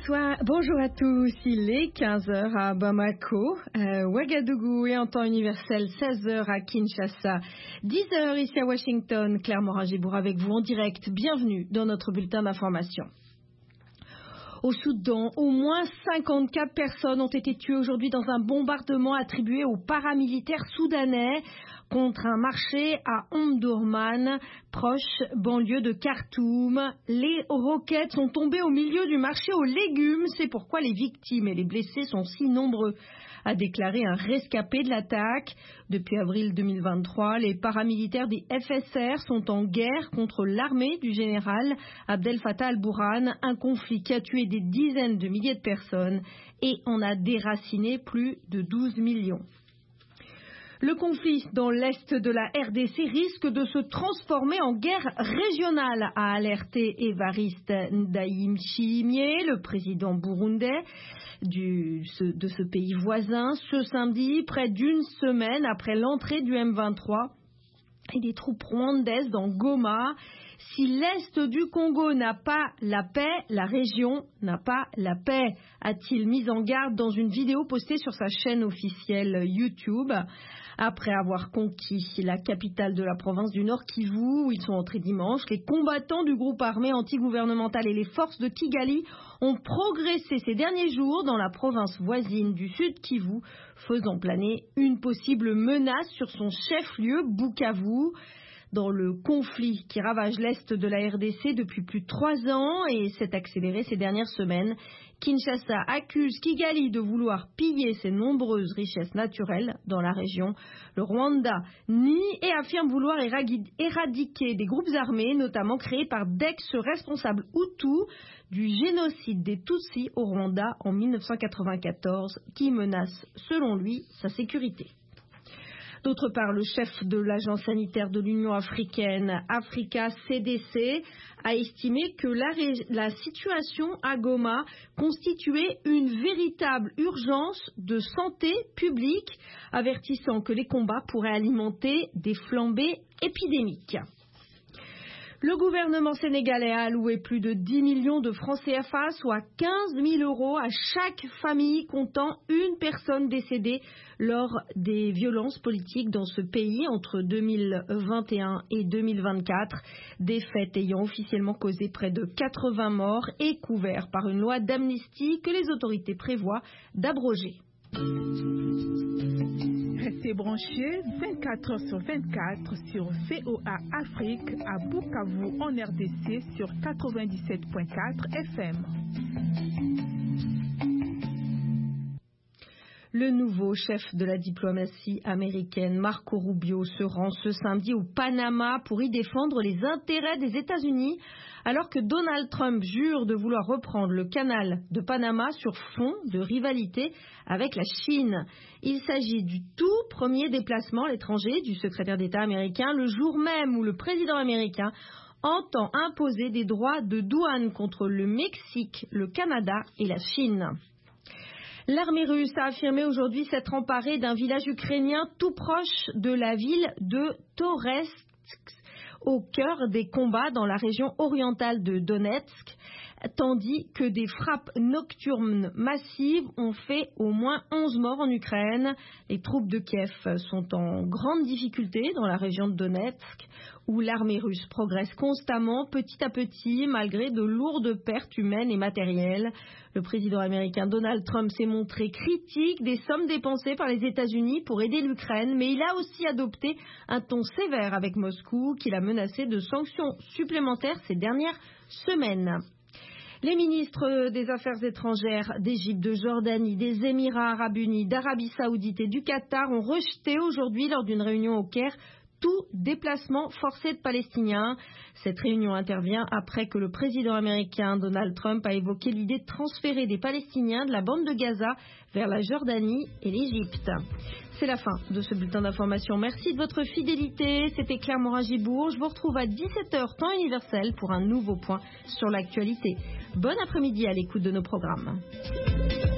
Bonjour à tous, il est 15h à Bamako, Ouagadougou et en temps universel 16h à Kinshasa, 10h ici à Washington. Claire Morin-Gibour avec vous en direct, bienvenue dans notre bulletin d'information. Au Soudan, au moins 54 personnes ont été tuées aujourd'hui dans un bombardement attribué aux paramilitaires soudanais contre un marché à Omdurman, proche banlieue de Khartoum. Les roquettes sont tombées au milieu du marché aux légumes, c'est pourquoi les victimes et les blessés sont si nombreux, a déclaré un rescapé de l'attaque. Depuis avril 2023, les paramilitaires des FSR sont en guerre contre l'armée du général Abdel Fattah al-Burhan, un conflit qui a tué des dizaines de milliers de personnes et en a déraciné plus de 12 millions. Le conflit dans l'est de la RDC risque de se transformer en guerre régionale, a alerté Évariste Ndayishimiye, le président burundais de ce pays voisin, ce samedi, près d'une semaine après l'entrée du M23 et des troupes rwandaises dans Goma. Si l'Est du Congo n'a pas la paix, la région n'a pas la paix, a-t-il mis en garde dans une vidéo postée sur sa chaîne officielle YouTube. Après avoir conquis la capitale de la province du Nord Kivu, où ils sont entrés dimanche, les combattants du groupe armé antigouvernemental et les forces de Kigali ont progressé ces derniers jours dans la province voisine du Sud Kivu, faisant planer une possible menace sur son chef-lieu, Bukavu. Dans le conflit qui ravage l'Est de la RDC depuis plus de 3 ans et s'est accéléré ces dernières semaines, Kinshasa accuse Kigali de vouloir piller ses nombreuses richesses naturelles dans la région. Le Rwanda nie et affirme vouloir éradiquer des groupes armés, notamment créés par d'ex-responsables Hutus du génocide des Tutsis au Rwanda en 1994, qui menace, selon lui, sa sécurité. D'autre part, le chef de l'agence sanitaire de l'Union africaine, Africa CDC, a estimé que la situation à Goma constituait une véritable urgence de santé publique, avertissant que les combats pourraient alimenter des flambées épidémiques. Le gouvernement sénégalais a alloué plus de 10 millions de francs CFA, soit 15 000 euros à chaque famille comptant une personne décédée lors des violences politiques dans ce pays entre 2021 et 2024, des faits ayant officiellement causé près de 80 morts et couverts par une loi d'amnistie que les autorités prévoient d'abroger. Restez branchés 24 heures sur 24 sur VOA Afrique à Bukavu en RDC sur 97.4 FM. Le nouveau chef de la diplomatie américaine, Marco Rubio, se rend ce samedi au Panama pour y défendre les intérêts des États-Unis, alors que Donald Trump jure de vouloir reprendre le canal de Panama sur fond de rivalité avec la Chine. Il s'agit du tout premier déplacement à l'étranger du secrétaire d'État américain, le jour même où le président américain entend imposer des droits de douane contre le Mexique, le Canada et la Chine. L'armée russe a affirmé aujourd'hui s'être emparée d'un village ukrainien tout proche de la ville de Toretsk, au cœur des combats dans la région orientale de Donetsk, tandis que des frappes nocturnes massives ont fait au moins 11 morts en Ukraine. Les troupes de Kiev sont en grande difficulté dans la région de Donetsk, où l'armée russe progresse constamment, petit à petit, malgré de lourdes pertes humaines et matérielles. Le président américain Donald Trump s'est montré critique des sommes dépensées par les États-Unis pour aider l'Ukraine, mais il a aussi adopté un ton sévère avec Moscou, qu'il a menacé de sanctions supplémentaires ces dernières semaines. Les ministres des Affaires étrangères d'Égypte, de Jordanie, des Émirats arabes unis, d'Arabie saoudite et du Qatar ont rejeté aujourd'hui, lors d'une réunion au Caire, tout déplacement forcé de Palestiniens. Cette réunion intervient après que le président américain Donald Trump a évoqué l'idée de transférer des Palestiniens de la bande de Gaza vers la Jordanie et l'Égypte. C'est la fin de ce bulletin d'information. Merci de votre fidélité. C'était Claire Morin-Gibour. Je vous retrouve à 17h temps universel pour un nouveau point sur l'actualité. Bon après-midi à l'écoute de nos programmes.